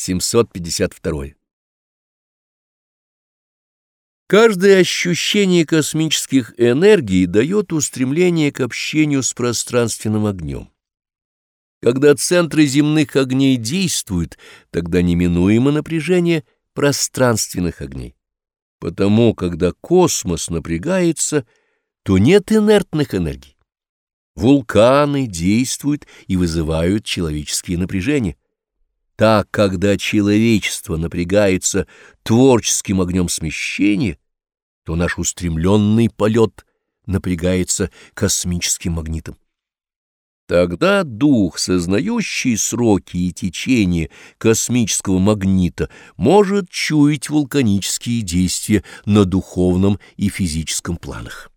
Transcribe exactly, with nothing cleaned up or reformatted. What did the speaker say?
семьсот пятьдесят два. Каждое ощущение космических энергий дает устремление к общению с пространственным огнем. Когда центры земных огней действуют, тогда неминуемо напряжение пространственных огней. Потому, когда космос напрягается, то нет инертных энергий. Вулканы действуют и вызывают человеческие напряжения. Так, когда человечество напрягается творческим огнем смещения, то наш устремленный полет напрягается космическим магнитом. Тогда дух, сознающий сроки и течение космического магнита, может чуять вулканические действия на духовном и физическом планах.